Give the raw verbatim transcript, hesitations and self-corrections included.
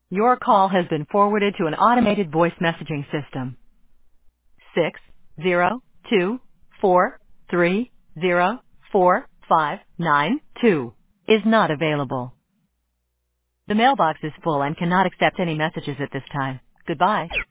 Your call has been forwarded to an automated voice messaging system. Six zero two four three zero four five nine two is not available. The mailbox is full and cannot accept any messages at this time. Goodbye.